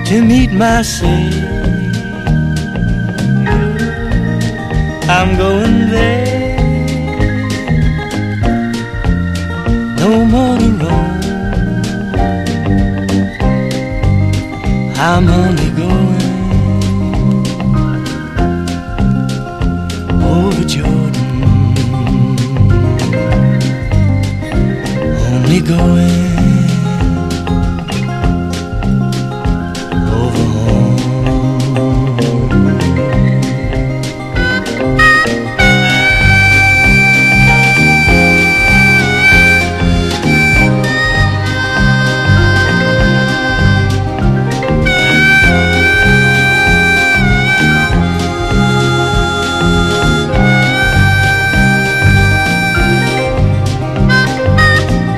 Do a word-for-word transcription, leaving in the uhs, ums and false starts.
to meet my Savior. I'm going there, no more to roam. I'm only going over Jordan, only going